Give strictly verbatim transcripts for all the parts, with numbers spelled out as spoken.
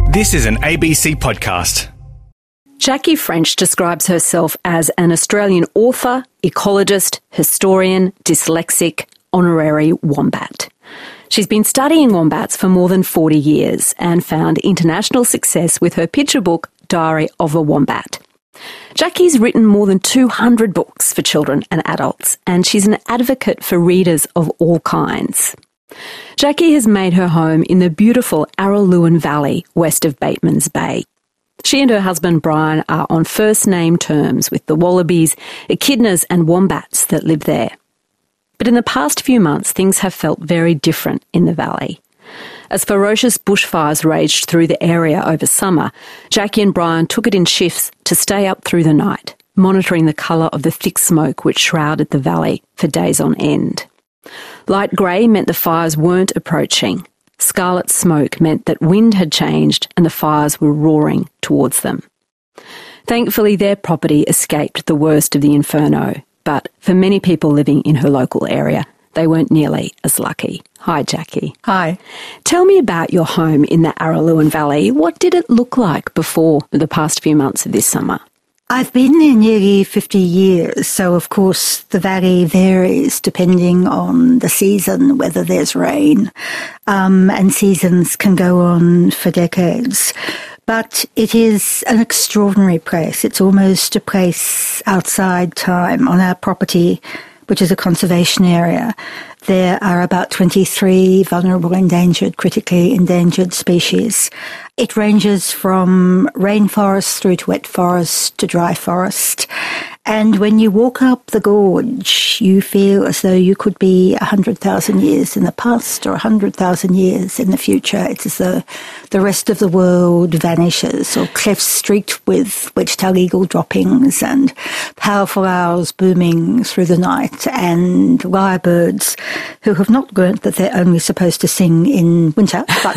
This is an A B C podcast. Jackie French describes herself as an Australian author, ecologist, historian, dyslexic, honorary wombat. She's been studying wombats for more than forty years and found international success with her picture book, Diary of a Wombat. Jackie's written more than two hundred books for children and adults, and she's an advocate for readers of all kinds. Jackie has made her home in the beautiful Araluen Valley, west of Batemans Bay. She and her husband Brian are on first-name terms with the wallabies, echidnas and wombats that live there. But in the past few months, things have felt very different in the valley. As ferocious bushfires raged through the area over summer, Jackie and Brian took it in shifts to stay up through the night, monitoring the colour of the thick smoke which shrouded the valley for days on end. Light grey meant the fires weren't approaching. Scarlet smoke meant that wind had changed and the fires were roaring towards them. Thankfully, their property escaped the worst of the inferno, but for many people living in her local area, they weren't nearly as lucky. Hi, Jackie. Hi. Tell me about your home in the Araluen Valley. What did it look like before the past few months of this summer? I've been there nearly fifty years, so of course the valley varies depending on the season, whether there's rain, um, and seasons can go on for decades. But it is an extraordinary place. It's almost a place outside time. On our property, which is a conservation area, there are about twenty-three vulnerable, endangered, critically endangered species. It ranges from rainforest through to wet forest to dry forest. And when you walk up the gorge, you feel as though you could be one hundred thousand years in the past or one hundred thousand years in the future. It's as though the rest of the world vanishes, or cliffs streaked with wedge-tailed eagle droppings and powerful owls booming through the night, and lyrebirds who have not learnt that they're only supposed to sing in winter, but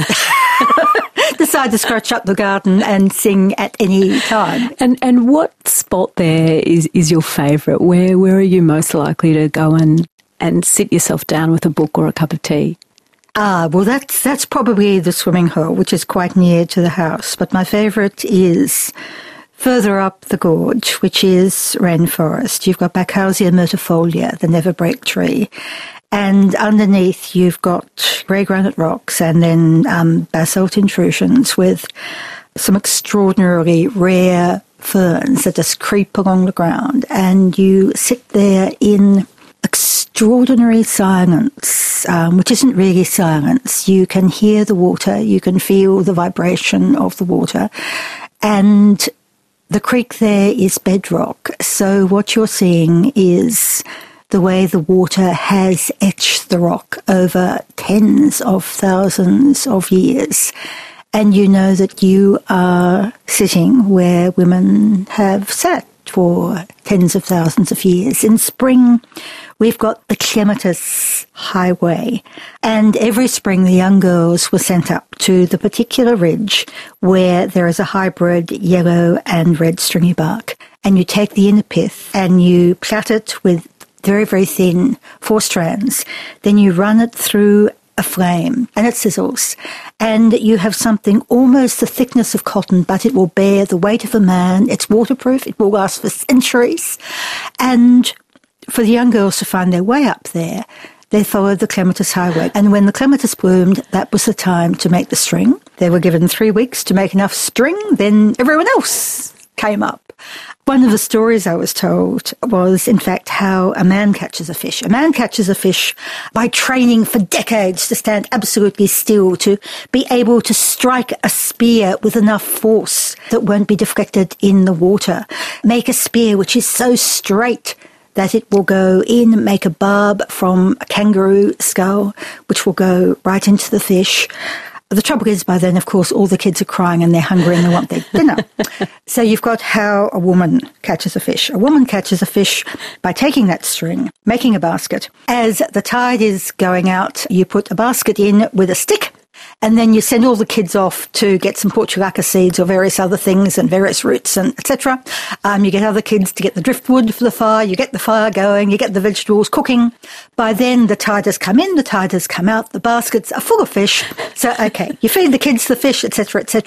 decide to scratch up the garden and sing at any time. And and what spot there is, is your favourite? Where where are you most likely to go and, and sit yourself down with a book or a cup of tea? Ah, well, that's, that's probably the swimming hole, which is quite near to the house. But my favourite is further up the gorge, which is rainforest. You've got Bacchausia myrtifolia, the never-break tree. And underneath, you've got grey granite rocks and then um, basalt intrusions with some extraordinarily rare ferns that just creep along the ground. And you sit there in extraordinary silence, um, which isn't really silence. You can hear the water, you can feel the vibration of the water. And the creek there is bedrock. So what you're seeing is the way the water has etched the rock over tens of thousands of years. And you know that you are sitting where women have sat for tens of thousands of years. In spring, we've got the Clematis Highway. And every spring, the young girls were sent up to the particular ridge where there is a hybrid yellow and red stringy bark. And you take the inner pith and you plait it with very, very thin, four strands. Then you run it through a flame and it sizzles. And you have something almost the thickness of cotton, but it will bear the weight of a man. It's waterproof. It will last for centuries. And for the young girls to find their way up there, they followed the Clematis Highway. And when the clematis bloomed, that was the time to make the string. They were given three weeks to make enough string. Then everyone else came up. One of the stories I was told was, in fact, how a man catches a fish. A man catches a fish by training for decades to stand absolutely still, to be able to strike a spear with enough force that won't be deflected in the water. Make a spear which is so straight that it will go in, make a barb from a kangaroo skull, which will go right into the fish. The trouble is, by then, of course, all the kids are crying and they're hungry and they want their dinner. So you've got how a woman catches a fish. A woman catches a fish by taking that string, making a basket. As the tide is going out, you put a basket in with a stick, and then you send all the kids off to get some portulaca seeds or various other things and various roots and et cetera. Um, you get other kids to get the driftwood for the fire. You get the fire going. You get the vegetables cooking. By then, the tide has come in. The tide has come out. The baskets are full of fish. So, okay, you feed the kids the fish, et cetera, et cetera. All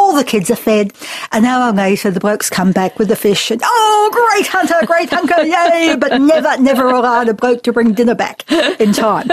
all the kids are fed. An hour later, the blokes come back with the fish and, oh, great hunter, great hunter, yay, but never, never allowed a bloke to bring dinner back in time.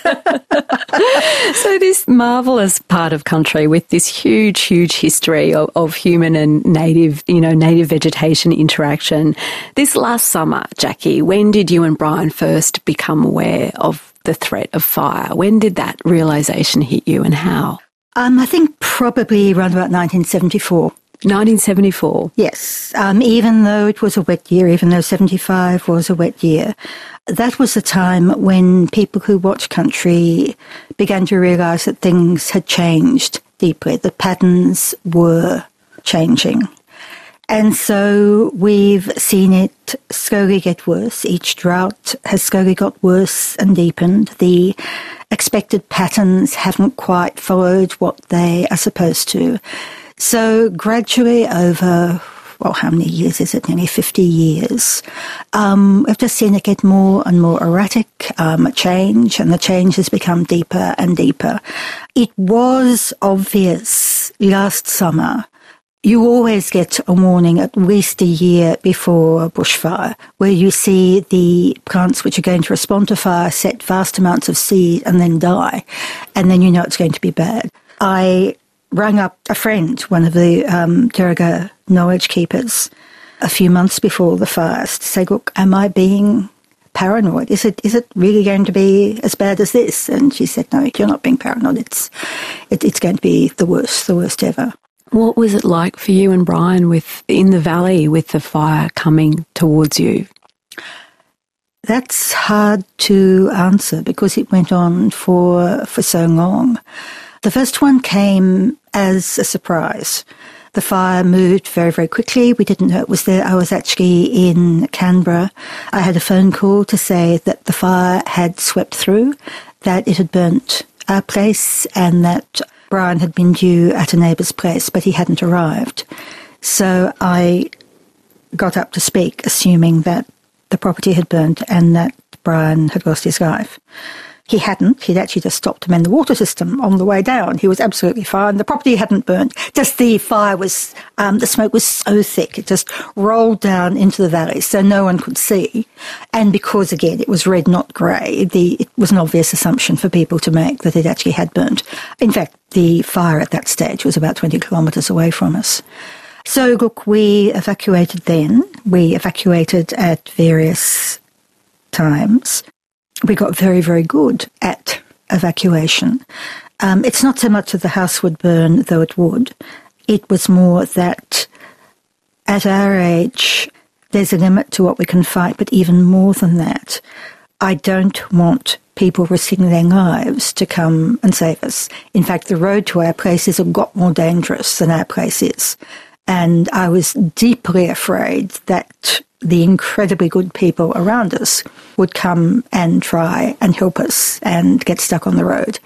So this marvellous part of country with this huge, huge history of, of human and native, you know, native vegetation interaction. This last summer, Jackie, when did you and Brian first become aware of the threat of fire? When did that realisation hit you and how? Um, I think probably around about nineteen seventy-four. nineteen seventy-four? Yes. Um, even though it was a wet year, even though seventy-five was a wet year, that was the time when people who watch country began to realise that things had changed deeply, the patterns were changing. And so we've seen it slowly get worse. Each drought has slowly got worse and deepened. The expected patterns haven't quite followed what they are supposed to. So gradually over, well, how many years is it? Nearly fifty years. Um, we've just seen it get more and more erratic, um, a change, and the change has become deeper and deeper. It was obvious last summer. You always get a warning at least a year before a bushfire, where you see the plants which are going to respond to fire set vast amounts of seed and then die, and then you know it's going to be bad. I rang up a friend, one of the um, Turriga knowledge keepers, a few months before the fires to say, look, am I being paranoid? Is it is it really going to be as bad as this? And she said, no, you're not being paranoid. It's it, it's going to be the worst, the worst ever. What was it like for you and Brian with in the valley with the fire coming towards you? That's hard to answer because it went on for for so long. The first one came as a surprise. The fire moved very, very quickly. We didn't know it was there. I was actually in Canberra. I had a phone call to say that the fire had swept through, that it had burnt our place, and that Brian had been due at a neighbour's place, but he hadn't arrived. So I got up to speak, assuming that the property had burnt and that Brian had lost his life. He hadn't. He'd actually just stopped to mend the water system on the way down. He was absolutely fine. The property hadn't burnt. Just the fire was, um, the smoke was so thick, it just rolled down into the valley so no one could see. And because, again, it was red, not grey, the, it was an obvious assumption for people to make that it actually had burnt. In fact, the fire at that stage was about twenty kilometres away from us. So, look, we evacuated then. We evacuated at various times. We got very, very good at evacuation. Um, it's not so much that the house would burn, though it would. It was more that at our age, there's a limit to what we can fight, but even more than that, I don't want people risking their lives to come and save us. In fact, the road to our place is a lot more dangerous than our place is. And I was deeply afraid that the incredibly good people around us would come and try and help us and get stuck on the road.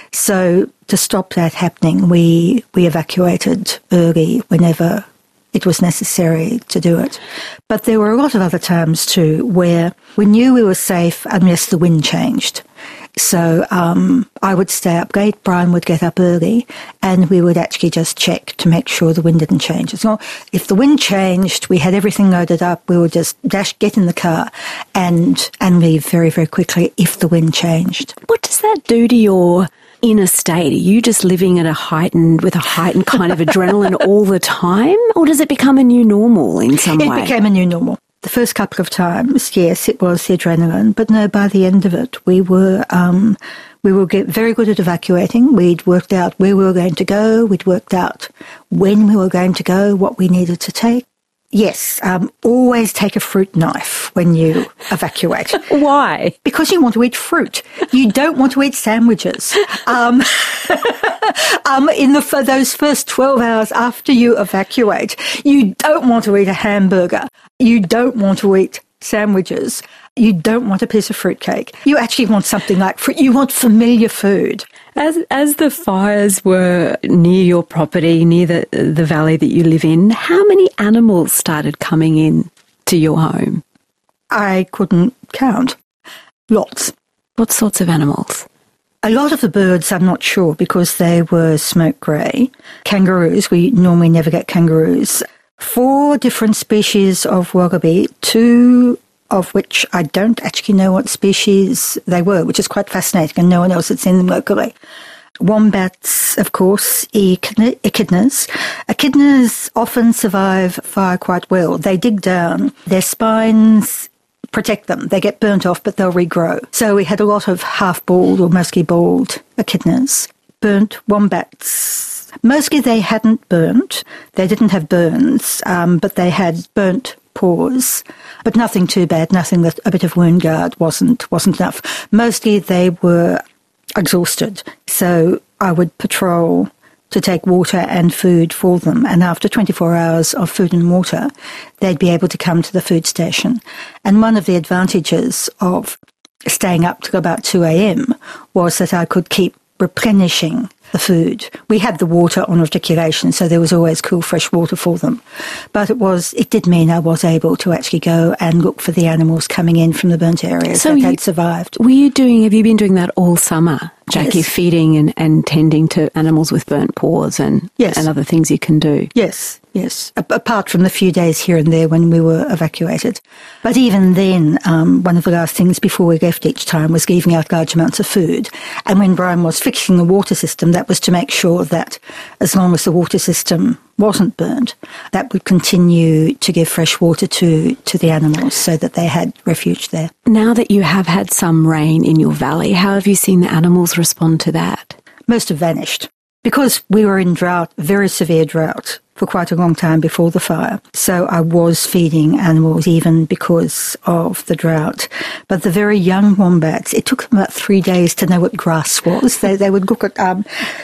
So to stop that happening, we, we evacuated early whenever it was necessary to do it. But there were a lot of other times too where we knew we were safe unless the wind changed. So um, I would stay up late, Brian would get up early, and we would actually just check to make sure the wind didn't change. So if the wind changed, we had everything loaded up, we would just dash, get in the car and and leave very, very quickly if the wind changed. What does that do to your inner state? Are you just living at a heightened, with a heightened kind of adrenaline all the time? Or does it become a new normal in some it way? It became a new normal. The first couple of times, yes, it was the adrenaline, but no, by the end of it, we were um, we were get very good at evacuating. We'd worked out where we were going to go. We'd worked out when we were going to go, what we needed to take. Yes, um, always take a fruit knife when you evacuate. Why? Because you want to eat fruit. You don't want to eat sandwiches. Um, um, in the for those first twelve hours after you evacuate, you don't want to eat a hamburger. You don't want to eat sandwiches. You don't want a piece of fruitcake. You actually want something like fruit. You want familiar food. As as the fires were near your property, near the the valley that you live in, how many animals started coming in to your home? I couldn't count. Lots. What sorts of animals? A lot of the birds, I'm not sure, because they were smoke grey. Kangaroos, we normally never get kangaroos. Four different species of wallaby, two of which I don't actually know what species they were, which is quite fascinating, and no one else had seen them locally. Wombats, of course, echidna- echidnas. Echidnas often survive fire quite well. They dig down. Their spines protect them. They get burnt off, but they'll regrow. So we had a lot of half-bald or mostly bald echidnas. Burnt wombats. Mostly they hadn't burnt. They didn't have burns, um, but they had burnt paws, but nothing too bad, nothing that a bit of wound guard wasn't, wasn't enough. Mostly they were exhausted. So I would patrol to take water and food for them. And after twenty-four hours of food and water, they'd be able to come to the food station. And one of the advantages of staying up till about two a.m. was that I could keep replenishing the food. We had the water on reticulation, so there was always cool, fresh water for them. But it was, it did mean I was able to actually go and look for the animals coming in from the burnt areas so that you, had survived. Were you doing, have you been doing that all summer, Jackie, yes. feeding and, and tending to animals with burnt paws and, yes. and other things you can do? Yes, yes, A- apart from the few days here and there when we were evacuated. But even then, um, one of the last things before we left each time was giving out large amounts of food. And when Brian was fixing the water system, that was to make sure that as long as the water system wasn't burnt, that would continue to give fresh water to, to the animals so that they had refuge there. Now that you have had some rain in your valley, how have you seen the animals respond to that? Most have vanished. Because we were in drought, very severe drought, for quite a long time before the fire. So I was feeding animals even because of the drought. But the very young wombats, it took them about three days to know what grass was. They, they would look at... Um,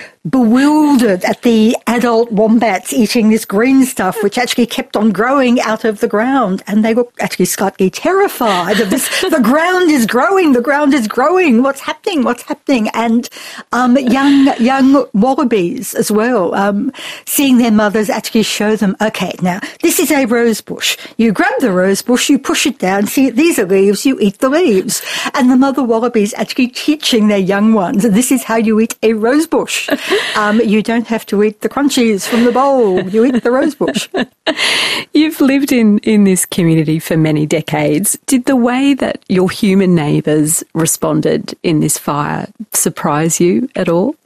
bewildered at the adult wombats eating this green stuff, which actually kept on growing out of the ground. And they were actually slightly terrified of this. The ground is growing. The ground is growing. What's happening? What's happening? And um, young young wallabies as well, um, seeing their mothers actually show them, okay, now, this is a rose bush. You grab the rose bush, you push it down. See, these are leaves. You eat the leaves. And the mother wallabies actually teaching their young ones, this is how you eat a rose bush. Um, you don't have to eat the crunchies from the bowl. You eat the rosebush. You've lived in, in this community for many decades. Did the way that your human neighbours responded in this fire surprise you at all?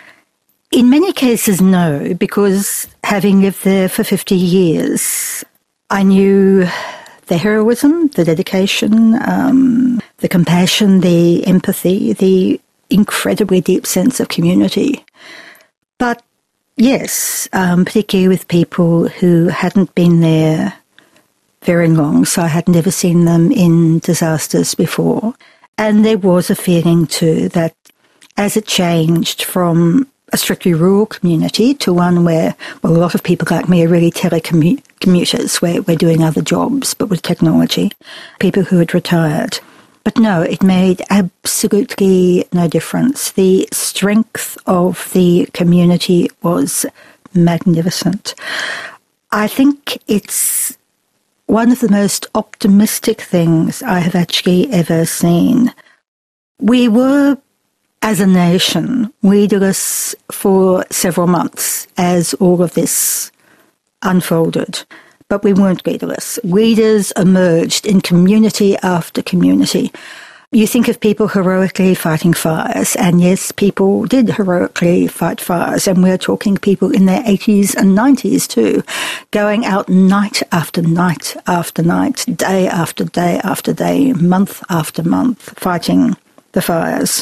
In many cases, no, because having lived there for fifty years, I knew the heroism, the dedication, um, the compassion, the empathy, the incredibly deep sense of community. But yes, um, particularly with people who hadn't been there very long, so I had never seen them in disasters before. And there was a feeling too that as it changed from a strictly rural community to one where, well, a lot of people like me are really telecommuters, where we're doing other jobs, but with technology, people who had retired. But no, it made absolutely no difference. The strength of the community was magnificent. I think it's one of the most optimistic things I have actually ever seen. We were, as a nation, leaderless for several months as all of this unfolded. But we weren't leaderless. Leaders emerged in community after community. You think of people heroically fighting fires, and yes, people did heroically fight fires, and we're talking people in their eighties and nineties too, going out night after night after night, day after day after day, month after month, fighting the fires.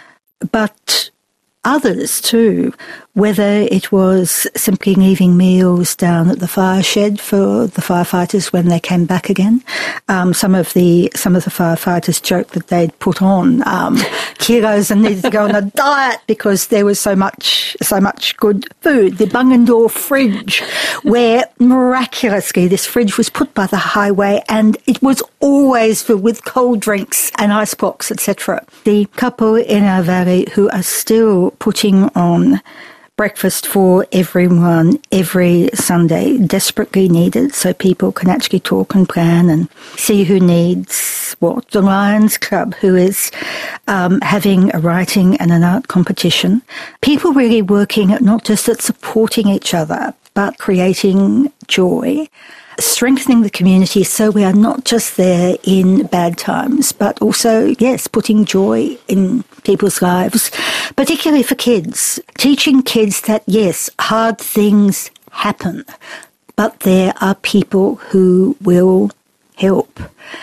But others too, whether it was simply leaving meals down at the fire shed for the firefighters when they came back again. Um, some of the some of the firefighters joked that they'd put on um, kilos and needed to go on a diet because there was so much so much good food. The Bungendore fridge, where miraculously this fridge was put by the highway and it was always filled with cold drinks and ice blocks, et cetera. The couple in our valley who are still putting on breakfast for everyone every Sunday, desperately needed, so people can actually talk and plan and see who needs what. The Lions Club, who is um, having a writing and an art competition. People really working at not just at supporting each other, but creating joy, strengthening the community so we are not just there in bad times, but also, yes, putting joy in people's lives, particularly for kids. Teaching kids that, yes, hard things happen, but there are people who will help.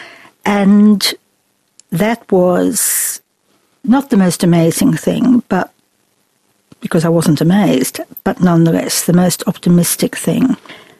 And that was not the most amazing thing, but because I wasn't amazed, but nonetheless the most optimistic thing.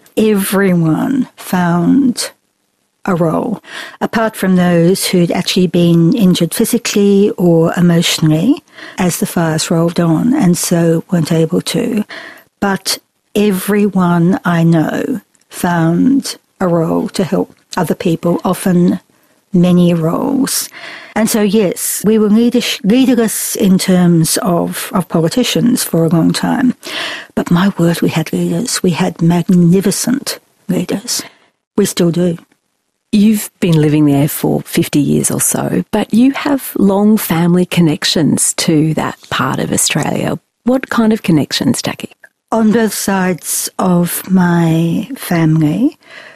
Everyone found a role, apart from those who'd actually been injured physically or emotionally as the fires rolled on and so weren't able to. But everyone I know found a role to help other people, often many roles. And so, yes, we were leaders, leaderless in terms of, of politicians for a long time. But my word, we had leaders. We had magnificent leaders. We still do. You've been living there for fifty years or so, but you have long family connections to that part of Australia. What kind of connections, Jackie? On both sides of my family.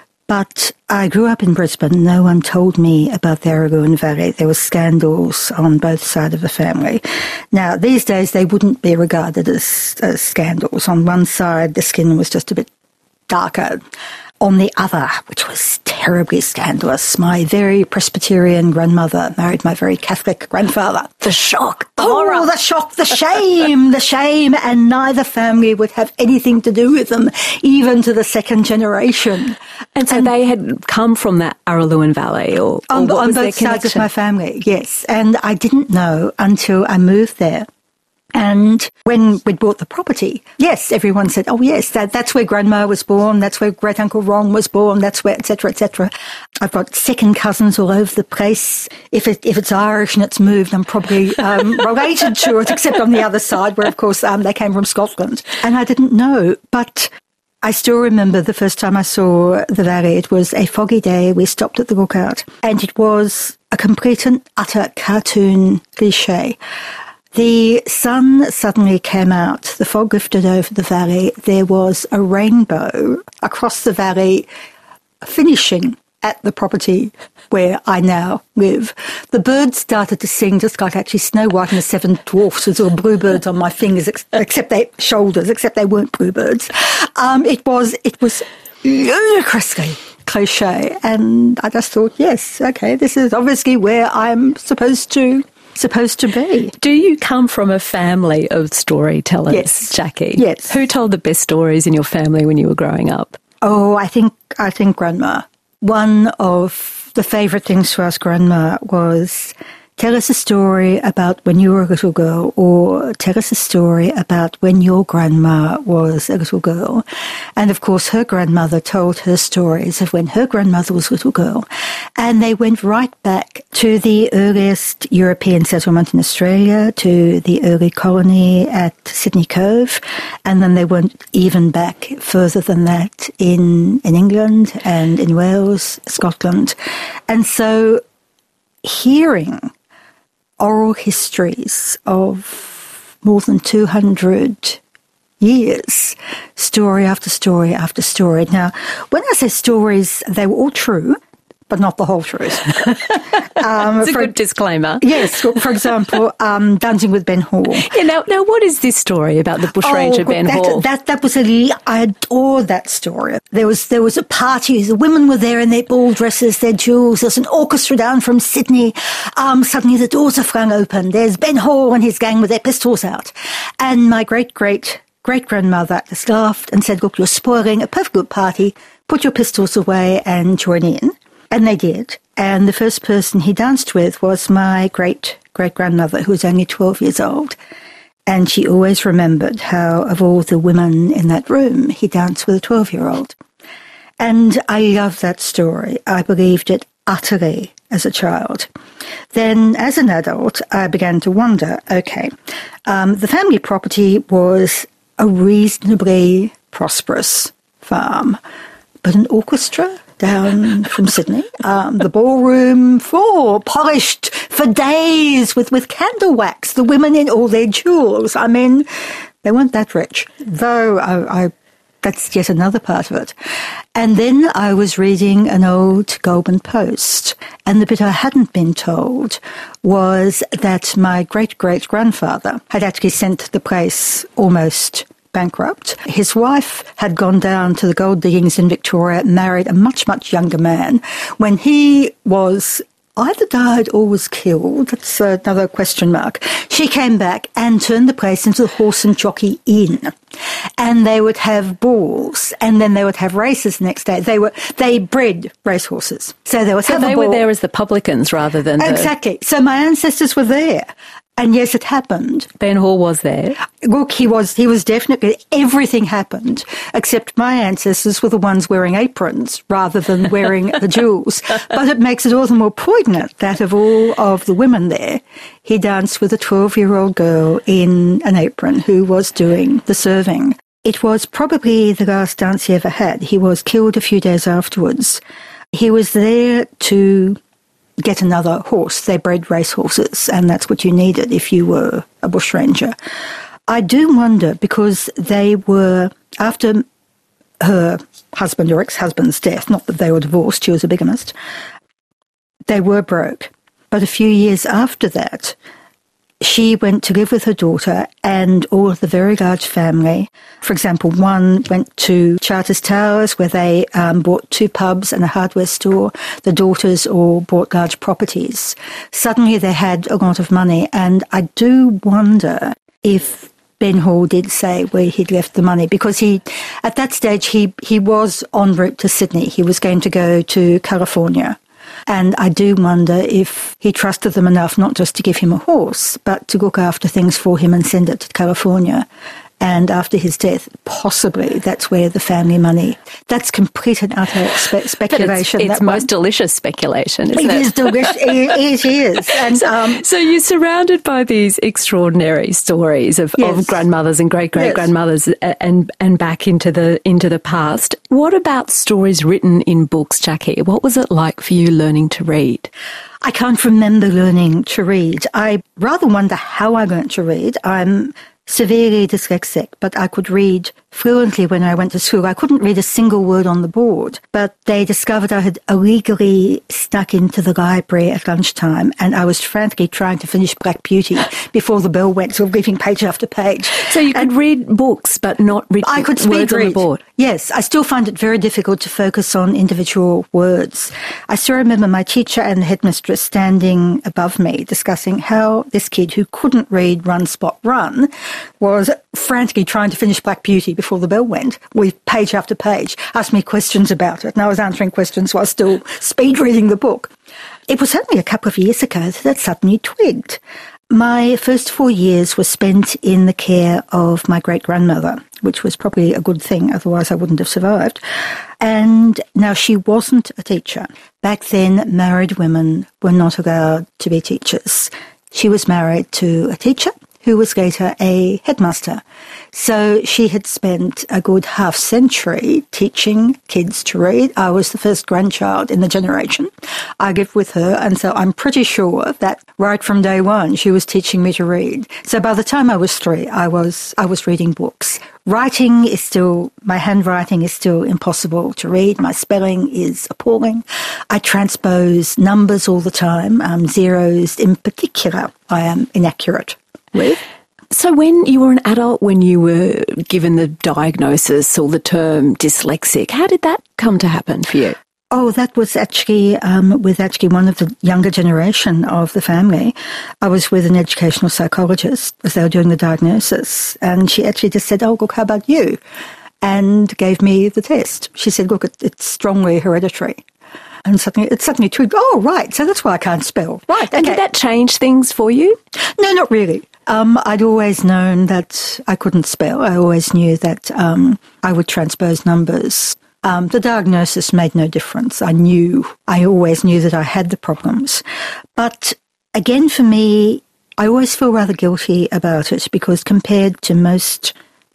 But I grew up in Brisbane. No one told me about the Argoon Valley. There were scandals on both sides of the family. Now, these days, they wouldn't be regarded as, as scandals. On one side, the skin was just a bit darker. On the other, which was terribly scandalous, my very Presbyterian grandmother married my very Catholic grandfather. The shock, the oh, horror. the shock, the shame, the shame, and neither family would have anything to do with them, even to the second generation. And so and they had come from that Araluen Valley, or, or on, what on was both their sides connection? of my family, yes. And I didn't know until I moved there. And when we bought the property, yes, everyone said, oh, yes, that, that's where Grandma was born, that's where Great-Uncle Ron was born, that's where, et cetera, et cetera. I've got second cousins all over the place. If it, if it's Irish and it's moved, I'm probably um, related to it, except on the other side, where, of course, um, they came from Scotland. And I didn't know, but I still remember the first time I saw the valley. It was a foggy day. We stopped at the lookout, and it was a complete and utter cartoon cliche. The sun suddenly came out, the fog lifted over the valley, there was a rainbow across the valley finishing at the property where I now live. The birds started to sing just like actually Snow White and the Seven Dwarfs with little bluebirds on my fingers, ex- except they shoulders, except they weren't bluebirds. Um, it was, it was ludicrously cliche, and I just thought, yes, okay, this is obviously where I'm supposed to supposed to be. Do you come from a family of storytellers, yes. Jackie? Yes. Who told the best stories in your family when you were growing up? Oh, I think I think Grandma. One of the favourite things to ask Grandma was, tell us a story about when you were a little girl, or tell us a story about when your grandma was a little girl. And of course, her grandmother told her stories of when her grandmother was a little girl. And they went right back to the earliest European settlement in Australia, to the early colony at Sydney Cove. And then they went even back further than that in, in England and in Wales, Scotland. And so hearing oral histories of more than two hundred years, story after story after story. Now, when I say stories, they were all true, but not the whole truth. um, It's a for, good disclaimer. Yes, for example, um, Dancing with Ben Hall. Yeah, now, now, what is this story about the bushranger oh, Ben that, Hall? That, that was a, I adored that story. There was, there was a party, the women were there in their ball dresses, their jewels, there's an orchestra down from Sydney. Um, suddenly the doors are flung open. There's Ben Hall and his gang with their pistols out. And my great-great great-grandmother just laughed and said, look, you're spoiling a perfect good party. Put your pistols away and join in. And they did. And the first person he danced with was my great-great-grandmother, who was only twelve years old. And she always remembered how, of all the women in that room, he danced with a twelve-year-old. And I love that story. I believed it utterly as a child. Then, as an adult, I began to wonder, okay, um, the family property was a reasonably prosperous farm, but an orchestra down from Sydney, um, the ballroom floor polished for days with, with candle wax, the women in all their jewels. I mean, they weren't that rich, though I, I that's yet another part of it. And then I was reading an old Goulburn Post, and the bit I hadn't been told was that my great-great-grandfather had actually sent the place almost bankrupt. His wife had gone down to the gold diggings in Victoria, married a much, much younger man. When he was either died or was killed, that's another question mark, she came back and turned the place into the Horse and Jockey Inn. And they would have balls, and then they would have races the next day. They were they bred racehorses. So they would so have they a were ball. there as the publicans rather than the... Exactly. So my ancestors were there. And yes, it happened. Ben Hall was there. Look, he was he was definitely, everything happened, except my ancestors were the ones wearing aprons rather than wearing the jewels. But it makes it all the more poignant that of all of the women there, he danced with a twelve-year-old girl in an apron who was doing the serving. It was probably the last dance he ever had. He was killed a few days afterwards. He was there to get another horse. They bred racehorses, and that's what you needed if you were a bushranger. I do wonder, because they were, after her husband or ex-husband's death, not that they were divorced, she was a bigamist, they were broke. But a few years after that, she went to live with her daughter and all of the very large family. For example, one went to Charters Towers, where they um, bought two pubs and a hardware store. The daughters all bought large properties. Suddenly they had a lot of money, and I do wonder if Ben Hall did say where he'd left the money, because he, at that stage, he, he was en route to Sydney. He was going to go to California. And I do wonder if he trusted them enough not just to give him a horse, but to look after things for him and send it to California. And after his death, possibly that's where the family money, that's complete and utter spe- speculation. But it's, it's most one. delicious speculation, isn't it? It is delicious. it, it is. And, so, um, so you're surrounded by these extraordinary stories of, yes. of grandmothers and great-great-grandmothers yes. and, and back into the, into the past. What about stories written in books, Jackie? What was it like for you learning to read? I can't remember learning to read. I rather wonder how I learned to read. I'm severely dyslexic, but I could read fluently when I went to school. I couldn't read a single word on the board, but they discovered I had illegally snuck into the library at lunchtime, and I was frantically trying to finish Black Beauty before the bell went, sort of reading page after page. So you and could read books, but not read I could words read. on the board? Yes, I still find it very difficult to focus on individual words. I still remember my teacher and the headmistress standing above me discussing how this kid who couldn't read Run, Spot, Run was frantically trying to finish Black Beauty before the bell went, with page after page, asked me questions about it, and I was answering questions while still speed reading the book. It was only a couple of years ago that I suddenly twigged. My first four years were spent in the care of my great-grandmother, which was probably a good thing, otherwise I wouldn't have survived. And now, she wasn't a teacher. Back then, married women were not allowed to be teachers. She was married to a teacher who was later a headmaster. So she had spent a good half century teaching kids to read. I was the first grandchild in the generation. I lived with her, and so I'm pretty sure that right from day one she was teaching me to read. So by the time I was three, I was I was reading books. Writing is still, my handwriting is still impossible to read. My spelling is appalling. I transpose numbers all the time, um, zeros in particular. I am inaccurate with. So when you were an adult, when you were given the diagnosis or the term dyslexic, how did that come to happen for you? Oh, that was actually um, with actually one of the younger generation of the family. I was with an educational psychologist as they were doing the diagnosis, and she actually just said, "Oh, look, how about you?" and gave me the test. She said, "Look, it, it's strongly hereditary." And suddenly, it suddenly twigged, oh, right, so that's why I can't spell. Right, okay. And did that change things for you? No, not really. Um, I'd always known that I couldn't spell. I always knew that um, I would transpose numbers. Um, the diagnosis made no difference. I knew, I always knew that I had the problems. But again, for me, I always feel rather guilty about it, because compared to most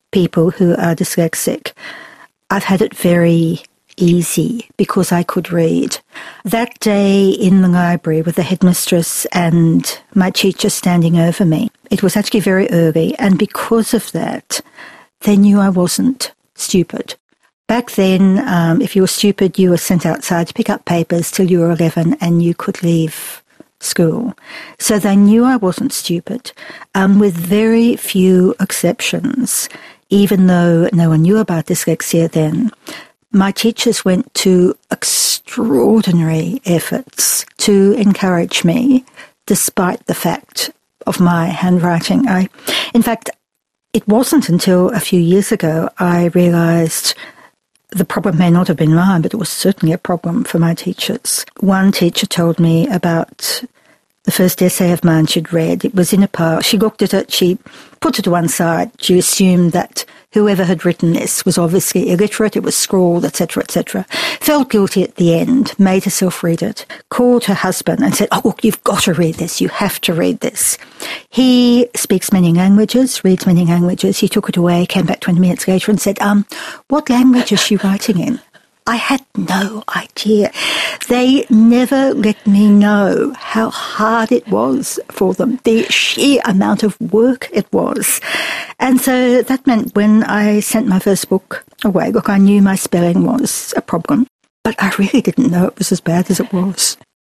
people who are dyslexic, I've had it very easy because I could read. That day in the library with the headmistress and my teacher standing over me, it was actually very early, and because of that, they knew I wasn't stupid. Back then, um, if you were stupid, you were sent outside to pick up papers till you were eleven and you could leave school. So they knew I wasn't stupid, um, with very few exceptions, even though no one knew about dyslexia then. My teachers went to extraordinary efforts to encourage me, despite the fact of my handwriting. I, in fact, it wasn't until a few years ago I realised the problem may not have been mine, but it was certainly a problem for my teachers. One teacher told me about the first essay of mine she'd read. It was in a pile. She looked at it, she put it to one side. She assumed that whoever had written this was obviously illiterate, it was scrawled, et cetera, et cetera. Felt guilty at the end, made herself read it, called her husband and said, oh, look, you've got to read this, you have to read this. He speaks many languages, reads many languages. He took it away, came back twenty minutes later and said, um, what language is she writing in? I had no idea. They never let me know how hard it was for them, the sheer amount of work it was. And so that meant when I sent my first book away, look, I knew my spelling was a problem, but I really didn't know it was as bad as it was.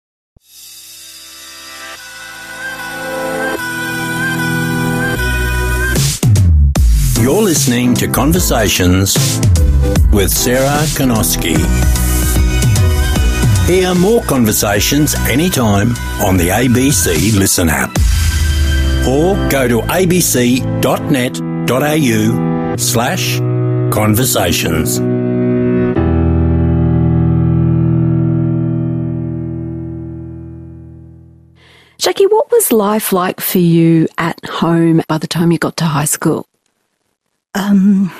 You're listening to Conversations with Sarah Konoski. Hear more conversations anytime on the A B C Listen app. Or go to abc.net.au slash conversations. Jackie, what was life like for you at home by the time you got to high school? Um...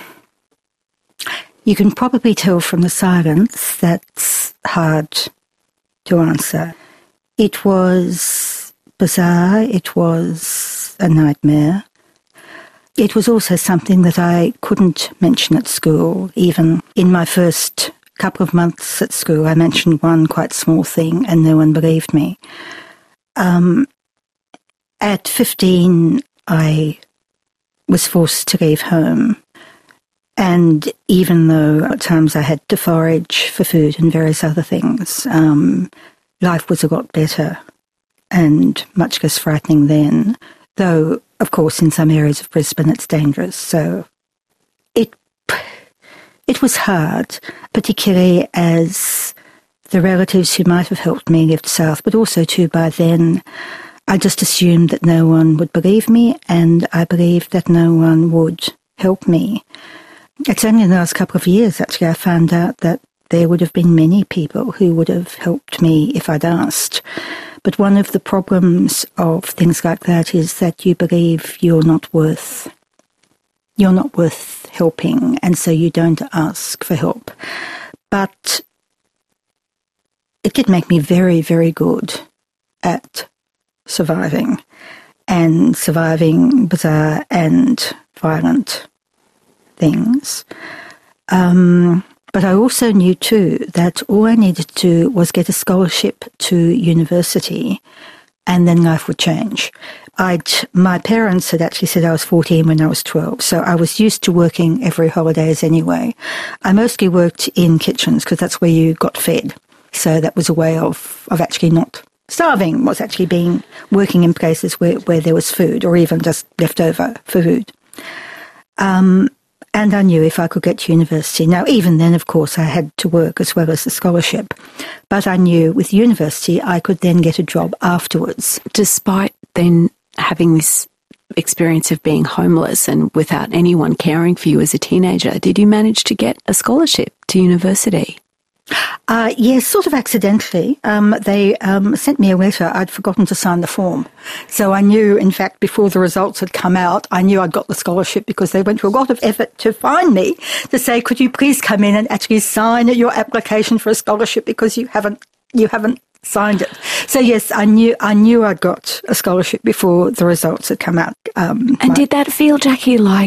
You can probably tell from the silence that's hard to answer. It was bizarre. It was a nightmare. It was also something that I couldn't mention at school. Even in my first couple of months at school, I mentioned one quite small thing and no one believed me. Um, at fifteen, I was forced to leave home. And even though at times I had to forage for food and various other things, um, life was a lot better and much less frightening then. Though, of course, in some areas of Brisbane it's dangerous. So it it was hard, particularly as the relatives who might have helped me lived south, but also too by then I just assumed that no one would believe me, and I believed that no one would help me. It's only in the last couple of years, actually, I found out that there would have been many people who would have helped me if I'd asked. But one of the problems of things like that is that you believe you're not worth, you're not worth helping, and so you don't ask for help. But it did make me very, very good at surviving, and surviving bizarre and violent things. Um, but I also knew too that all I needed to do was get a scholarship to university and then life would change. I'd, my parents had actually said I was fourteen when I was twelve, so I was used to working every holidays anyway. I mostly worked in kitchens because that's where you got fed. So that was a way of, of actually not starving, was actually being working in places where, where there was food or even just leftover food. Um, And I knew if I could get to university. Now, even then, of course, I had to work as well as the scholarship. But I knew with university, I could then get a job afterwards. Despite then having this experience of being homeless and without anyone caring for you as a teenager, did you manage to get a scholarship to university? Uh, yes, sort of accidentally. Um, they um, sent me a letter. I'd forgotten to sign the form. So I knew, in fact, before the results had come out, I knew I'd got the scholarship because they went to a lot of effort to find me to say, could you please come in and actually sign your application for a scholarship because you haven't you haven't signed it. So yes, I knew I knew I'd got a scholarship before the results had come out. Um, and my, did that feel, Jackie, like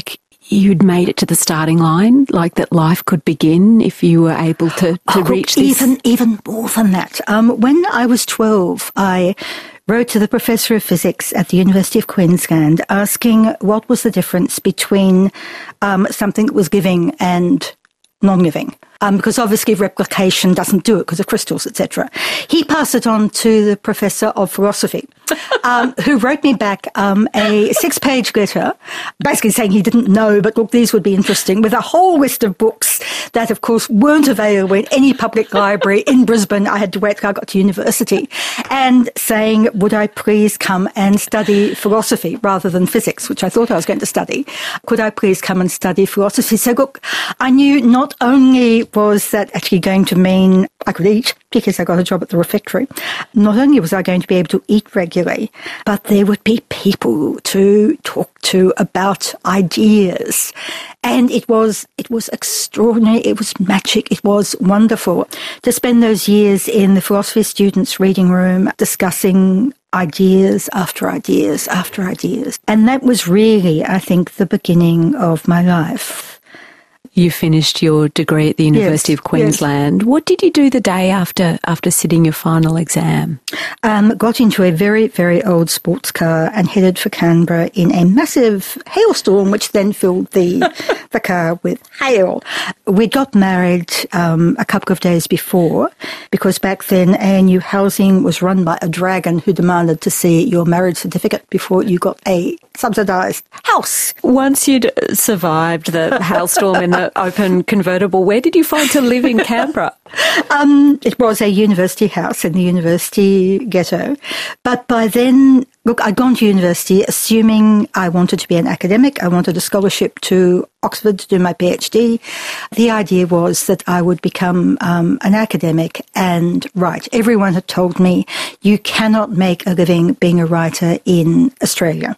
you'd made it to the starting line, like that life could begin if you were able to, to oh, reach look, this? Even, even more than that. Um, when I was twelve, I wrote to the Professor of Physics at the University of Queensland asking what was the difference between um, something that was giving and non-giving. Um, because obviously replication doesn't do it because of crystals, et cetera. He passed it on to the Professor of Philosophy, um, who wrote me back um, a six-page letter, basically saying he didn't know, but look, these would be interesting, with a whole list of books that, of course, weren't available in any public library in Brisbane. I had to wait till I got to university, and saying, would I please come and study philosophy rather than physics, which I thought I was going to study. Could I please come and study philosophy? So look, I knew not only was that actually going to mean I could eat, because I got a job at the refectory. Not only was I going to be able to eat regularly, but there would be people to talk to about ideas. And it was, it was extraordinary. It was magic. It was wonderful to spend those years in the philosophy students' reading room discussing ideas after ideas after ideas. And that was really, I think, the beginning of my life. You finished your degree at the University yes, of Queensland. Yes. What did you do the day after after sitting your final exam? Um, got into a very, very old sports car and headed for Canberra in a massive hailstorm, which then filled the the car with hail. We got married um, a couple of days before, because back then A N U housing was run by a dragon who demanded to see your marriage certificate before you got a subsidised house. Once you'd survived the hailstorm in the open convertible, where did you find to live in Canberra? Um, it was a university house in the university ghetto. But by then, look, I'd gone to university assuming I wanted to be an academic. I wanted a scholarship to Oxford to do my PhD. The idea was that I would become um, an academic and write. Everyone had told me you cannot make a living being a writer in Australia.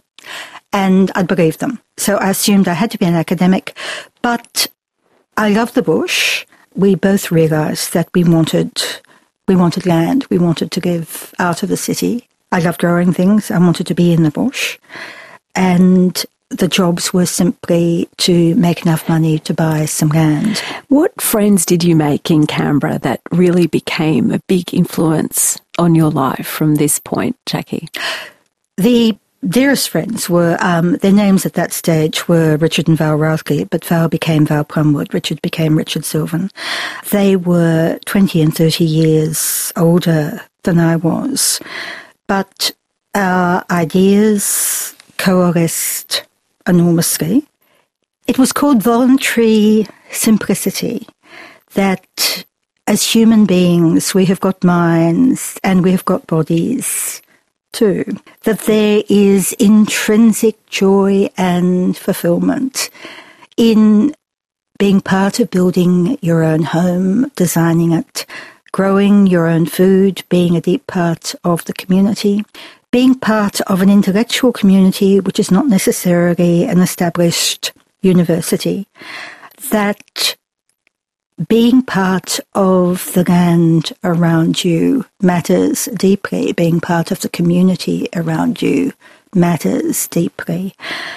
And I believed them. So I assumed I had to be an academic. But I loved the bush. We both realised that we wanted we wanted land. We wanted to live out of the city. I loved growing things. I wanted to be in the bush. And the jobs were simply to make enough money to buy some land. What friends did you make in Canberra that really became a big influence on your life from this point, Jackie? The dearest friends were, um, their names at that stage were Richard and Val Routley, but Val became Val Plumwood, Richard became Richard Sylvan. They were twenty and thirty years older than I was, but our ideas coalesced enormously. It was called voluntary simplicity, that as human beings we have got minds and we have got bodies too, that there is intrinsic joy and fulfillment in being part of building your own home, designing it, growing your own food, being a deep part of the community, being part of an intellectual community which is not necessarily an established university, that being part of the land around you matters deeply. Being part of the community around you matters deeply.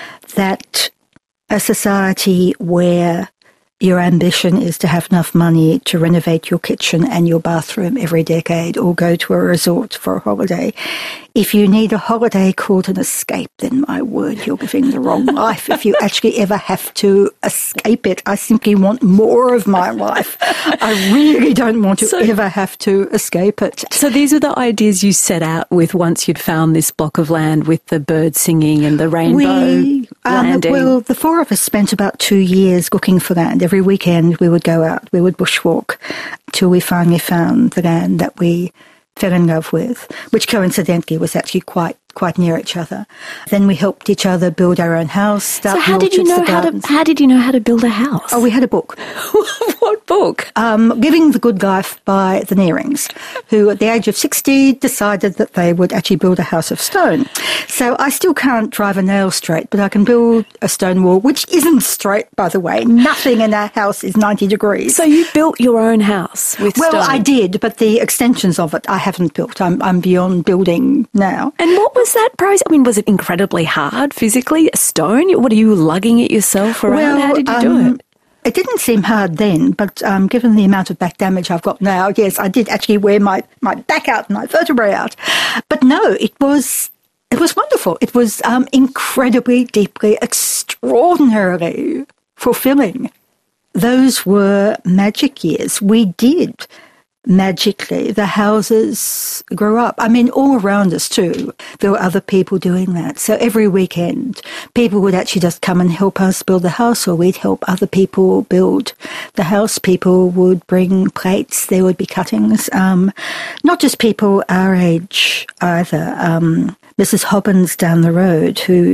That a society where your ambition is to have enough money to renovate your kitchen and your bathroom every decade or go to a resort for a holiday. If you need a holiday called an escape, then my word, you're living the wrong life. If you actually ever have to escape it, I simply want more of my life. I really don't want to so, ever have to escape it. So these are the ideas you set out with once you'd found this block of land with the birds singing and the rainbow we, landing? Um, well, the four of us spent about two years looking for land. Every weekend we would go out, we would bushwalk till we finally found the land that we fell in love with, which coincidentally was actually quite quite near each other. Then we helped each other build our own house. Start so how the did you orchards, know how to how did you know how to build a house? Oh, we had a book. What book? Um, Living the Good Life by the Nearings, who at the age of sixty decided that they would actually build a house of stone. So I still can't drive a nail straight, but I can build a stone wall, which isn't straight, by the way. Nothing in our house is ninety degrees. So you built your own house with well, stone? Well, I did, but the extensions of it I haven't built. I'm, I'm beyond building now. And what was was that process? I mean, was it incredibly hard physically? A stone? What, are you lugging it yourself around? Well, How did you um, do it? It didn't seem hard then, but um, given the amount of back damage I've got now, yes, I did actually wear my, my back out and my vertebrae out. But no, it was it was wonderful. It was um, incredibly, deeply, extraordinarily fulfilling. Those were magic years. We did magically. The houses grew up. I mean, all around us too. There were other people doing that. So every weekend, people would actually just come and help us build the house, or we'd help other people build the house. People would bring plates. There would be cuttings. Um, not just people our age either. Um, Missus Hobbins down the road, who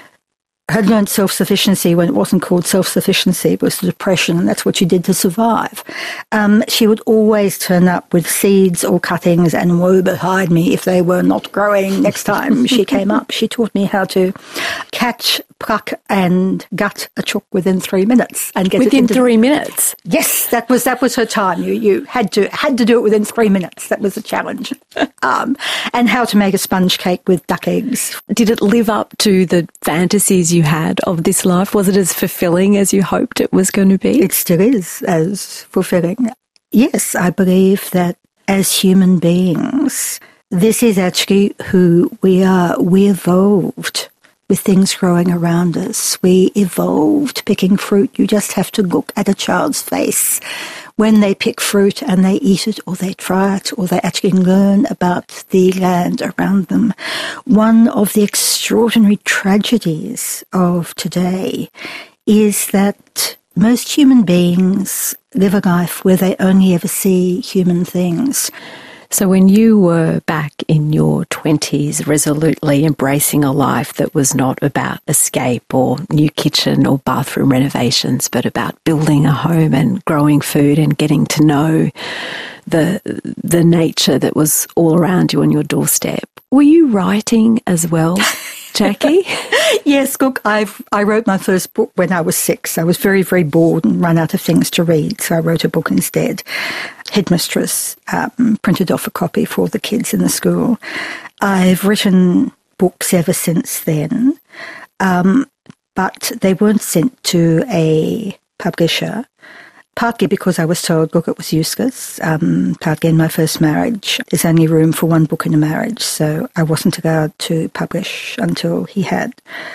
had learned self-sufficiency when it wasn't called self-sufficiency, it was the Depression, and that's what she did to survive. Um, she would always turn up with seeds or cuttings and woe betide me if they were not growing next time she came up. She taught me how to catch, pluck and gut a chook within three minutes. and get Within it into three minutes? Yes, that was that was her time. You you had to had to do it within three minutes. That was the challenge. um, and how to make a sponge cake with duck eggs. Did it live up to the fantasies you had of this life? Was it as fulfilling as you hoped it was going to be? It still is as fulfilling. Yes, I believe that as human beings, this is actually who we are. We evolved with things growing around us. We evolved picking fruit. You just have to look at a child's face when they pick fruit and they eat it, or they try it, or they actually learn about the land around them. One of the extraordinary tragedies of today is that most human beings live a life where they only ever see human things. So when you were back in your twenties, resolutely embracing a life that was not about escape or new kitchen or bathroom renovations, but about building a home and growing food and getting to know the the nature that was all around you on your doorstep, were you writing as well, Jackie? Yes, look, I've, I wrote my first book when I was six. I was very, very bored and run out of things to read, so I wrote a book instead. Headmistress um, printed off a copy for the kids in the school. I've written books ever since then, um, but they weren't sent to a publisher, partly because I was told, look, it was useless. Um, partly in my first marriage, there's only room for one book in a marriage, so I wasn't allowed to publish until he had.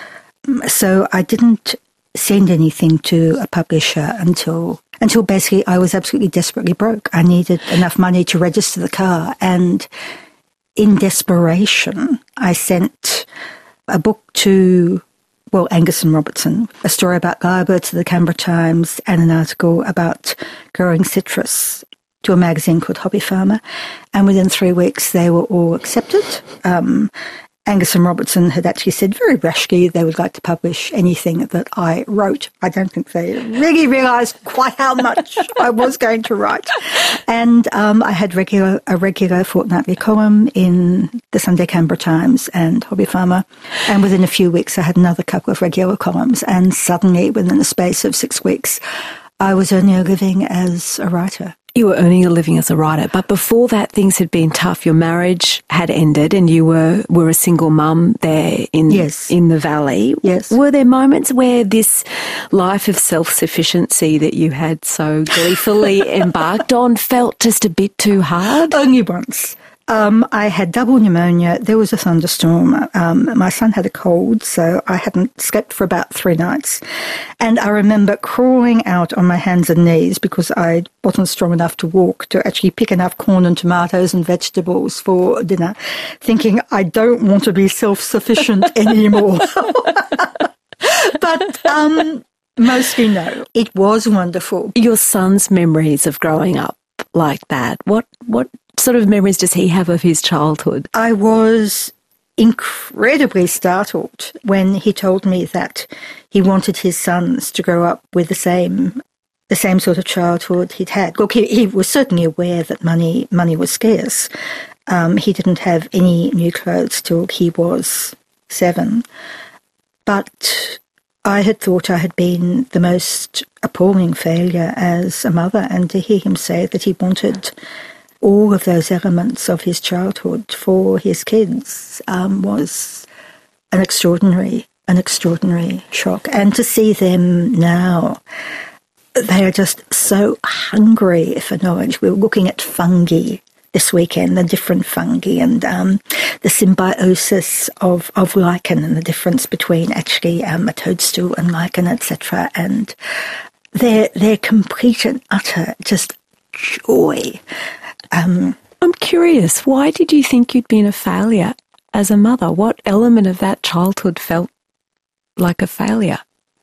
So I didn't send anything to a publisher until until basically I was absolutely desperately broke. I needed enough money to register the car, and in desperation, I sent a book to, well, Angus and Robertson, a story about Liber to the Canberra Times, and an article about growing citrus to a magazine called Hobby Farmer. And within three weeks, they were all accepted. Um, Angus and Robertson had actually said very rashly they would like to publish anything that I wrote. I don't think they really realised quite how much I was going to write. And um, I had regular a regular fortnightly column in the Sunday Canberra Times and Hobby Farmer. And within a few weeks, I had another couple of regular columns. And suddenly, within the space of six weeks, I was earning a living as a writer. You were earning a living as a writer, but before that, things had been tough. Your marriage had ended, and you were, were a single mum there in yes. in the valley. Yes. Were there moments where this life of self-sufficiency that you had so gleefully embarked on felt just a bit too hard? Only once. Um, I had double pneumonia. There was a thunderstorm. Um, my son had a cold, so I hadn't slept for about three nights. And I remember crawling out on my hands and knees because I wasn't strong enough to walk to actually pick enough corn and tomatoes and vegetables for dinner, thinking I don't want to be self-sufficient anymore. But um, mostly no. It was wonderful. Your son's memories of growing up like that, what what sort of memories does he have of his childhood? I was incredibly startled when he told me that he wanted his sons to grow up with the same the same sort of childhood he'd had. Look, he, he was certainly aware that money money was scarce. Um, he didn't have any new clothes till he was seven. But I had thought I had been the most appalling failure as a mother, and to hear him say that he wanted all of those elements of his childhood for his kids um, was an extraordinary, an extraordinary shock. And to see them now, they are just so hungry for knowledge. We were looking at fungi this weekend, the different fungi and um, the symbiosis of, of lichen and the difference between actually um, a toadstool and lichen, et cetera. And their, their complete and utter just joy. Um, I'm curious, why did you think you'd been a failure as a mother? What element of that childhood felt like a failure?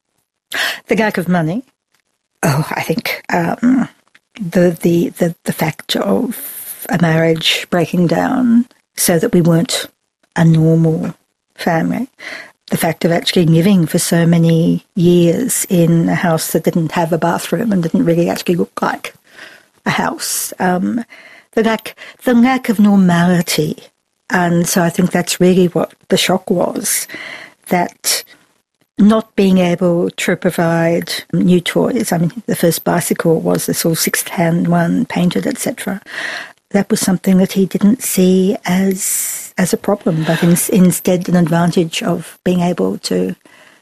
The lack of money. Oh, I think um, the, the, the, the fact of a marriage breaking down so that we weren't a normal family. The fact of actually living for so many years in a house that didn't have a bathroom and didn't really actually look like a house. Um, the lack, the lack of normality. And so I think that's really what the shock was, that not being able to provide new toys. I mean, the first bicycle was this all sixth-hand one, painted, et cetera. That was something that he didn't see as as a problem, but in, instead an advantage of being able to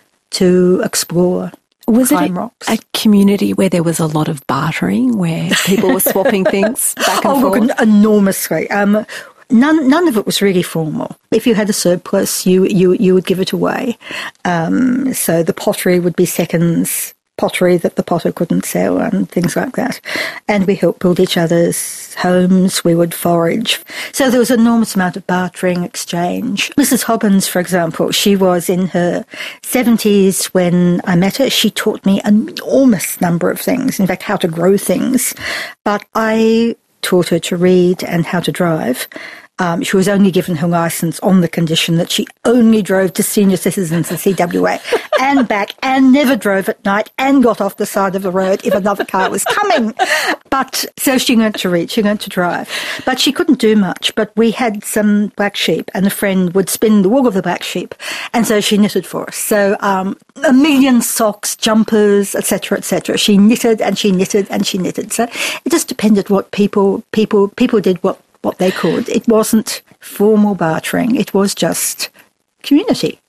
to explore. Was it a, rocks. a community where there was a lot of bartering, where people were swapping things back and oh, forth? Look, enormously. Um, none none of it was really formal. If you had a surplus, you you you would give it away. Um, so the pottery would be seconds. Pottery that the potter couldn't sell and things like that. And we helped build each other's homes. We would forage. So there was an enormous amount of bartering, exchange. Missus Hobbins, for example, she was in her seventies when I met her. She taught me an enormous number of things, in fact, how to grow things. But I taught her to read and how to drive. Um, she was only given her licence on the condition that she only drove to senior citizens and C W A and back, and never drove at night and got off the side of the road if another car was coming. But so she learnt to read, she learnt to drive. But she couldn't do much. But we had some black sheep, and a friend would spin the wool of the black sheep, and so she knitted for us. So um, a million socks, jumpers, et cetera, et cetera. She knitted and she knitted and she knitted. So it just depended what people people people did what. what they could. It wasn't formal bartering. It was just community.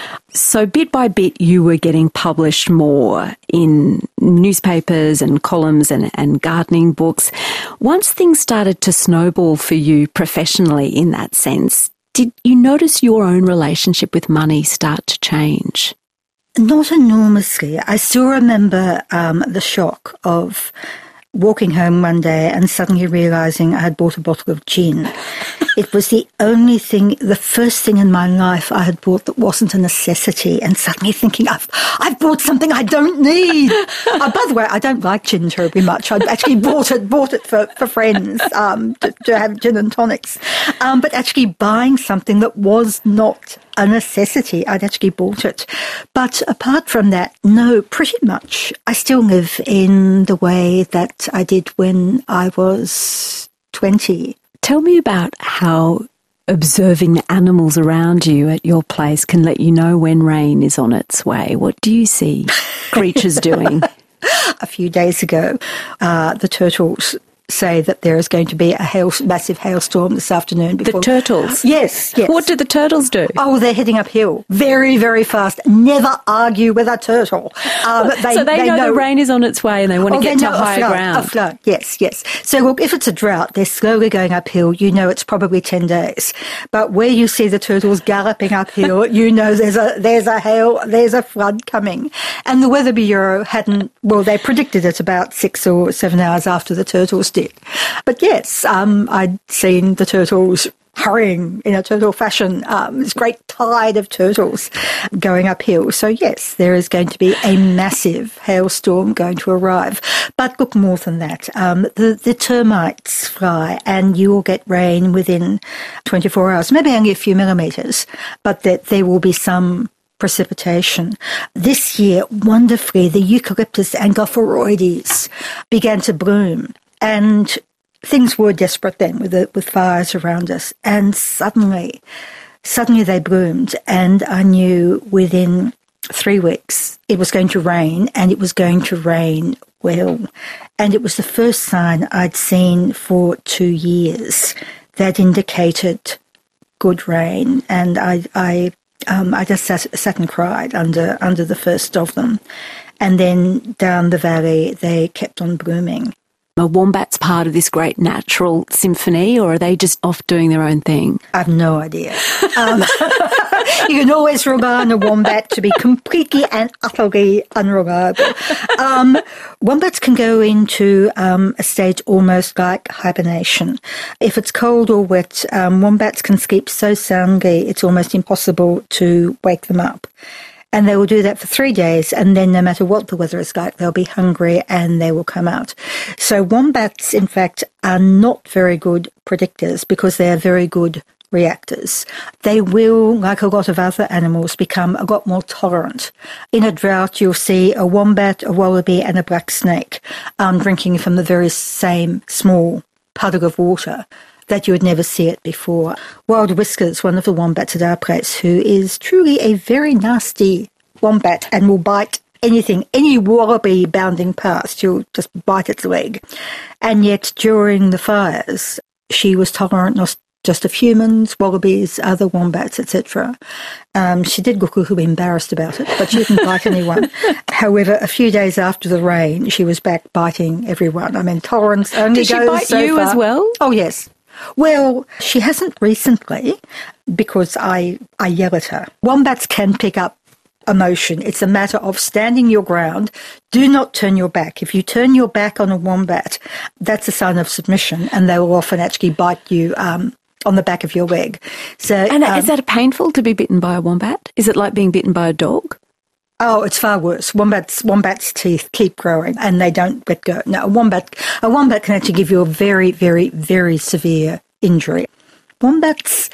So bit by bit you were getting published more in newspapers and columns and, and gardening books. Once things started to snowball for you professionally in that sense, did you notice your own relationship with money start to change? Not enormously. I still remember um, the shock of walking home one day and suddenly realising I had bought a bottle of gin. It was the only thing, the first thing in my life I had bought that wasn't a necessity, and suddenly thinking, I've, I've bought something I don't need. uh, by the way, I don't like gin terribly much. I actually bought it bought it for, for friends um, to, to have gin and tonics. Um, but actually buying something that was not a necessity, I'd actually bought it. But apart from that, no, pretty much I still live in the way that I did when I was twenty. Tell me about how observing the animals around you at your place can let you know when rain is on its way. What do you see creatures doing? A few days ago, uh, the turtles say that there is going to be a hail, massive hailstorm this afternoon. Before. The turtles? Yes, yes. What do the turtles do? Oh, they're heading uphill very, very fast. Never argue with a turtle. Um, they, so they, they know, know the rain is on its way and they want oh, to get to higher a flood, ground. A flood, yes, yes. So look, if it's a drought, they're slowly going uphill. You know it's probably ten days. But where you see the turtles galloping uphill, you know there's a there's a hail, there's a flood coming. And the Weather Bureau hadn't, well, they predicted it about six or seven hours after the turtles did. But yes, um, I'd seen the turtles hurrying in a turtle fashion, um, this great tide of turtles going uphill. So yes, there is going to be a massive hailstorm going to arrive. But look, more than that, um, the, the termites fly and you will get rain within twenty-four hours, maybe only a few millimetres, but that there will be some precipitation. This year, wonderfully, the Eucalyptus anguiphoroides began to bloom. And things were desperate then with the, with fires around us. And suddenly, suddenly they bloomed. And I knew within three weeks. It was going to rain, and it was going to rain well. And it was the first sign I'd seen for two years that indicated good rain. And I I, um, I just sat, sat and cried under, under the first of them. And then down the valley, they kept on blooming. Are wombats part of this great natural symphony, or are they just off doing their own thing? I've no idea. Um, you can always rely on a wombat to be completely and utterly unreliable. Um, wombats can go into um, a state almost like hibernation. If it's cold or wet, um, wombats can sleep so soundly it's almost impossible to wake them up. And they will do that for three days, and then no matter what the weather is like, they'll be hungry and they will come out. So wombats, in fact, are not very good predictors because they are very good reactors. They will, like a lot of other animals, become a lot more tolerant. In a drought, you'll see a wombat, a wallaby, and a black snake um, drinking from the very same small puddle of water that you would never see it before. Wild Whiskers, one of the wombats at our place, who is truly a very nasty wombat and will bite anything, any wallaby bounding past, she'll just bite its leg. And yet during the fires, she was tolerant not just of humans, wallabies, other wombats, et cetera. Um, she did look a little embarrassed about it, but she didn't bite anyone. However, a few days after the rain, she was back biting everyone. I mean, tolerance only Did she goes bite so you far. as well? Oh, yes. Well, she hasn't recently because I, I yell at her. Wombats can pick up emotion. It's a matter of standing your ground. Do not turn your back. If you turn your back on a wombat, that's a sign of submission, and they will often actually bite you um, on the back of your leg. So, And um, is that painful to be bitten by a wombat? Is it like being bitten by a dog? Oh, it's far worse. Wombats, wombats' teeth keep growing and they don't let go. No, a wombat, a wombat can actually give you a very, very, very severe injury. Wombats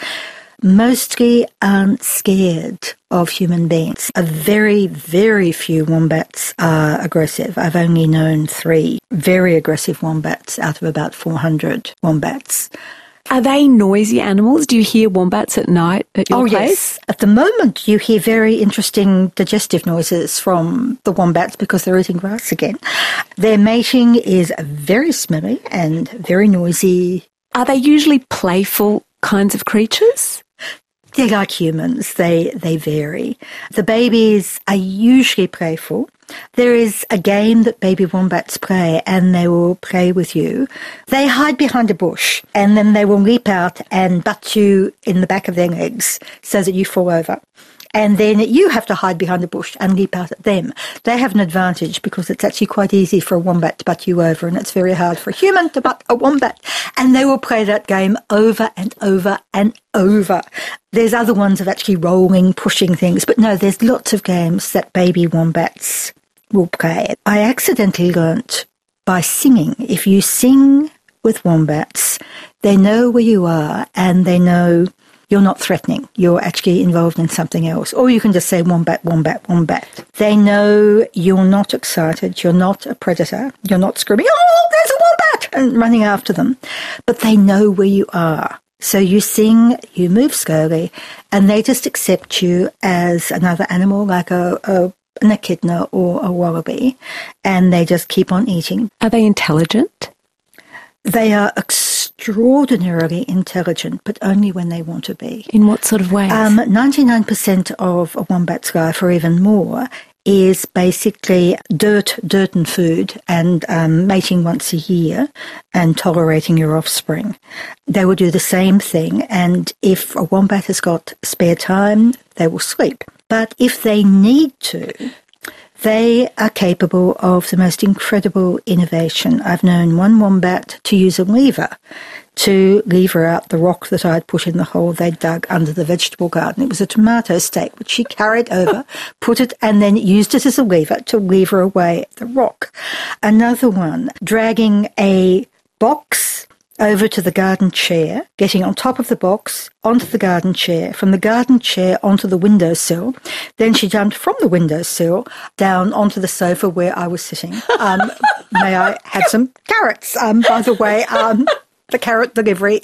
mostly aren't scared of human beings. A very, very few wombats are aggressive. I've only known three very aggressive wombats out of about four hundred wombats. Are they noisy animals? Do you hear wombats at night at your oh, place? Yes. At the moment, you hear very interesting digestive noises from the wombats because they're eating grass again. Their mating is very smelly and very noisy. Are they usually playful kinds of creatures? They're like humans. They, they vary. The babies are usually playful. There is a game that baby wombats play, and they will play with you. They hide behind a bush, and then they will leap out and butt you in the back of their legs so that you fall over. And then you have to hide behind the bush and leap out at them. They have an advantage because it's actually quite easy for a wombat to butt you over, and it's very hard for a human to butt a wombat. And they will play that game over and over and over. There's other ones of actually rolling, pushing things, but no, there's lots of games that baby wombats will play. I accidentally learnt by singing. If you sing with wombats, they know where you are and they know you're not threatening. You're actually involved in something else. Or you can just say wombat, wombat, wombat. They know you're not excited. You're not a predator. You're not screaming, oh, there's a wombat, and running after them. But they know where you are. So you sing, you move slowly, and they just accept you as another animal, like a, a an echidna or a wallaby, and they just keep on eating. Are they intelligent? They are extraordinarily intelligent, but only when they want to be. In what sort of ways? Um, ninety-nine percent of a wombat's life, or even more, is basically dirt, dirt and food, and um, mating once a year and tolerating your offspring. They will do the same thing, and if a wombat has got spare time, they will sleep. But if they need to, they are capable of the most incredible innovation. I've known one wombat to use a lever to lever out the rock that I'd put in the hole they'd dug under the vegetable garden. It was a tomato stake, which she carried over, put it, and then used it as a lever to lever away the rock. Another one, dragging a box over to the garden chair, getting on top of the box, onto the garden chair, from the garden chair onto the windowsill. Then she jumped from the windowsill down onto the sofa where I was sitting. Um, may I have some carrots? Um, by the way, um, the carrot delivery is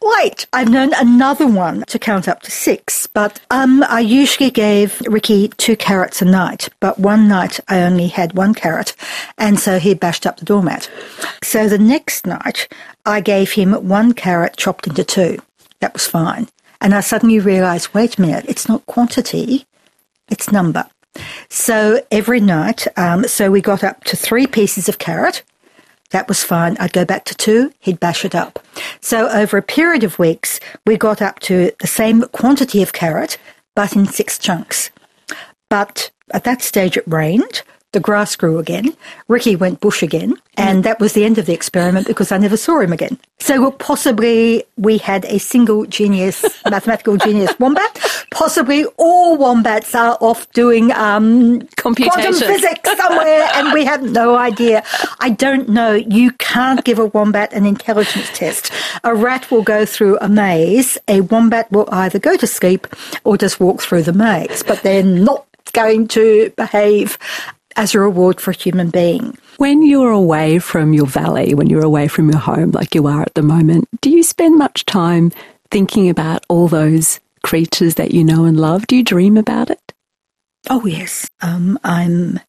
Wait, I've known another one to count up to six, but um, I usually gave Ricky two carrots a night, but one night I only had one carrot, and so he bashed up the doormat. So the next night, I gave him one carrot chopped into two. That was fine. And I suddenly realised, wait a minute, it's not quantity, it's number. So every night, um, so we got up to three pieces of carrot. That was fine. I'd go back to two, he'd bash it up. So over a period of weeks, we got up to the same quantity of carrot, but in six chunks. But at that stage it rained, the grass grew again, Ricky went bush again, and that was the end of the experiment because I never saw him again. So possibly we had a single genius, mathematical genius wombat. Possibly all wombats are off doing um, quantum physics somewhere and we have no idea. I don't know. You can't give a wombat an intelligence test. A rat will go through a maze. A wombat will either go to sleep or just walk through the maze, but they're not going to behave as a reward for a human being. When you're away from your valley, when you're away from your home like you are at the moment, do you spend much time thinking about all those creatures that you know and love? Do you dream about it? Oh, yes. Um, I'm,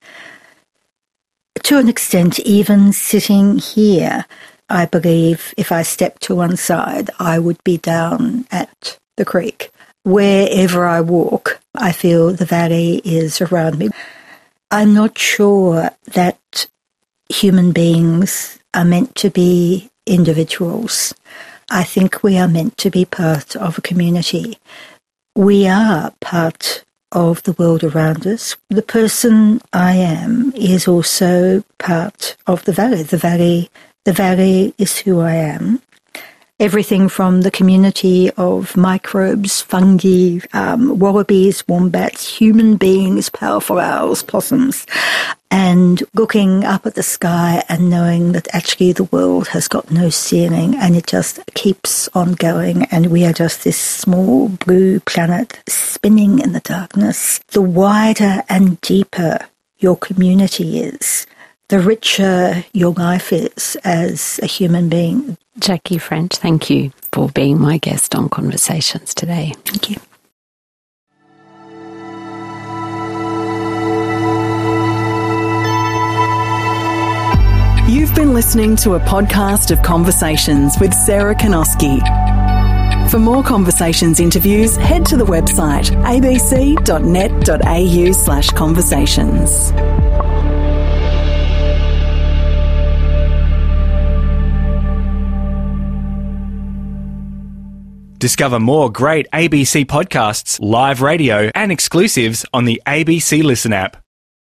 to an extent, even sitting here, I believe if I stepped to one side, I would be down at the creek. Wherever I walk, I feel the valley is around me. I'm not sure that human beings are meant to be individuals. I think we are meant to be part of a community. We are part of the world around us. The person I am is also part of the valley. The valley, the valley is who I am. Everything from the community of microbes, fungi, um, wallabies, wombats, human beings, powerful owls, possums, and looking up at the sky and knowing that actually the world has got no ceiling and it just keeps on going and we are just this small blue planet spinning in the darkness. The wider and deeper your community is, the richer your life is as a human being. Jackie French, thank you for being my guest on Conversations today. Thank you. You've been listening to a podcast of Conversations with Sarah Kanoski. For more Conversations interviews, head to the website abc.net.au slash conversations. Discover more great A B C podcasts, live radio and exclusives on the A B C Listen app.